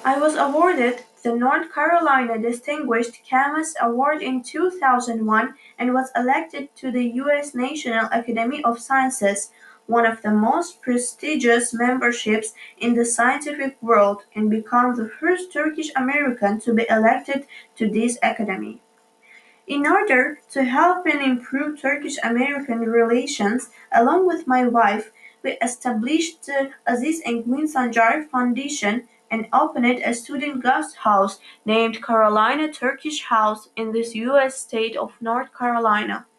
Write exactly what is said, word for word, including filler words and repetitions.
I was awarded the North Carolina Distinguished Chemist Award in two thousand one and was elected to the U S National Academy of Sciences, one of the most prestigious memberships in the scientific world, and become the first Turkish American to be elected to this academy. In order to help and improve Turkish-American relations, along with my wife, we established the Aziz and Gwen Sancar Foundation and opened a student guest house named Carolina Turkish House in this U S state of North Carolina.